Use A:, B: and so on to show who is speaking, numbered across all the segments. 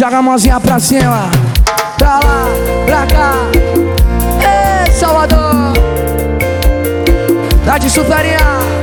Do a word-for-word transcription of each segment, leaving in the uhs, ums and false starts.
A: Joga a mãozinha pra cima, pra lá, pra cá. Ei, Salvador, dá de suferinha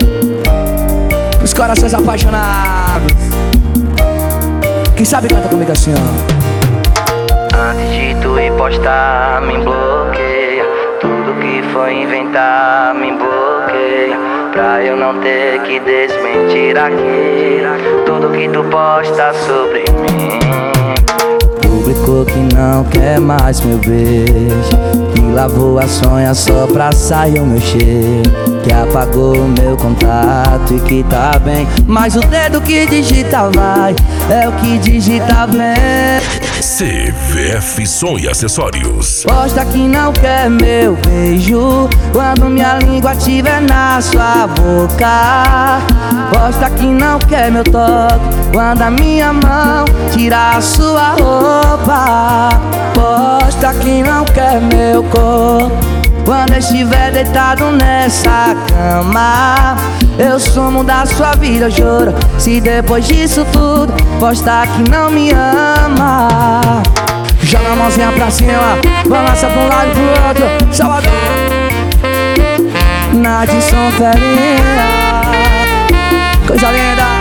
A: os corações apaixonados. Quem sabe canta comigo assim, ó.
B: Antes de tu ir postar, me bloqueia. Tudo que foi inventar, me bloqueia. Pra eu não ter que desmentir aqui tudo que tu posta sobre mim. Publicou que não quer mais meu beijo, que lavou a sonha só pra sair o meu cheiro, que apagou o meu contato e que tá bem, mas o dedo que digita vai, é o que digita bem.
C: C V F Som e Acessórios.
B: Posta que não quer meu beijo quando minha língua tiver na sua boca. Posta que não quer meu toque quando a minha mão tirar a sua roupa. Posta que não quer meu corpo quando eu estiver deitado nessa cama. Eu sumo da sua vida, eu juro. Se depois disso tudo postar que não me ama.
A: Joga a mãozinha pra cima, balança pra um lado e pro outro. Salvador,
B: na de São Ferinha,
A: coisa linda.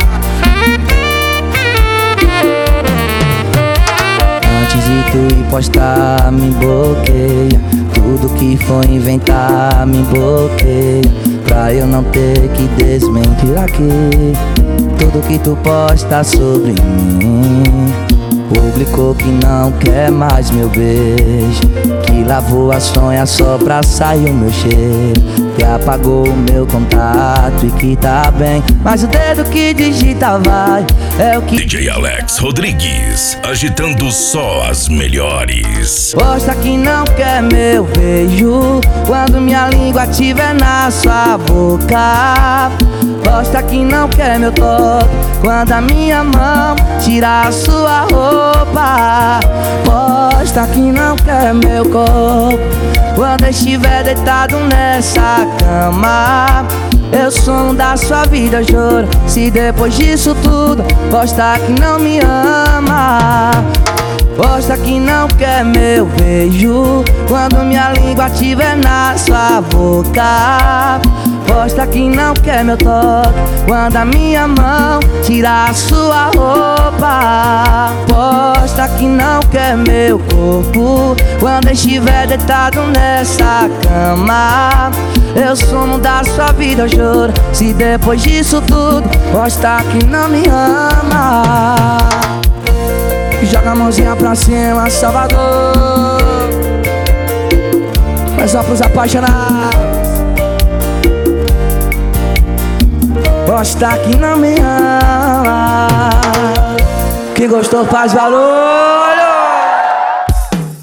B: Antes de tu ir postar, me bloqueia. Tudo que for inventar, me bloqueia. Pra eu não ter que desmentir aqui tudo que tu posta sobre mim. Publicou que não quer mais meu beijo, que lavou a sonha só pra sair o meu cheiro, que apagou o meu contato e que tá bem, mas o dedo que digita vai, é o que...
C: D J Alex Rodrigues, agitando só as melhores.
B: Posta que não quer meu beijo quando minha língua tiver na sua boca. Posta que não quer meu toque quando a minha mão tirar a sua roupa. Posta que não quer meu corpo quando eu estiver deitado nessa cama. Eu sou um da sua vida, eu juro. Se depois disso tudo posta que não me ama. Posta que não quer meu beijo quando minha língua tiver na sua boca. Posta que não quer meu toque quando a minha mão tirar a sua roupa. Posta que não quer meu corpo quando eu estiver deitado nessa cama. Eu sumo da sua vida, eu juro. Se depois disso tudo posta que não me ama.
A: Joga a mãozinha pra cima, Salvador, mas só pros apaixonados. Posta que não me ama. Quem gostou faz valor.